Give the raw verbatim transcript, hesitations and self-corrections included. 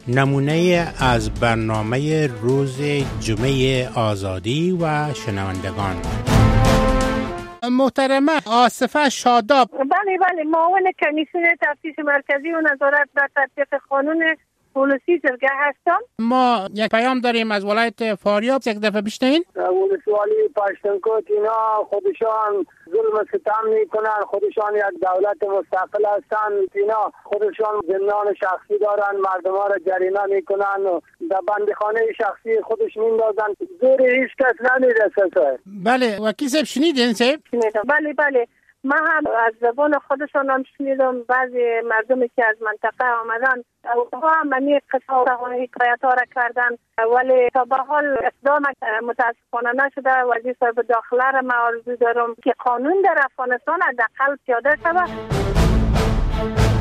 نمونه از برنامه روز جمعه آزادی و شنوندگان. محترمه آصفه شاداب. بله بله، معاون کمیسیون تفتیش مرکزی و نظارت بر تطبیق قانون پلیسی جرگه هستم. ما یک پیام داریم از ولایت فاریاب، یک دفعه بشنوین. ولسوالی پشتونکوت اینا خودشان ظلم ستم میکنن، خودشان یک دولت مستقل هستن، اینا خودشان زندان شخصی دارن، مردم ها را جریمه میکنن و در بندخانه شخصی خودش میندازن، زور هیچ کس نمیرسه. بله وکیل صاحب شنیدین صاحب؟ بله بله، من هم از زبان خودشان هم شنیدم. بعضی مردمی که از منطقه آمدن اوها هم منی قصه و حکایت ها را کردن، ولی تا به حال اقدام متاسفانه نشده. وزیر صاحب داخله را من آرزو دارم که قانون در افغانستان حداقل پیاده شود.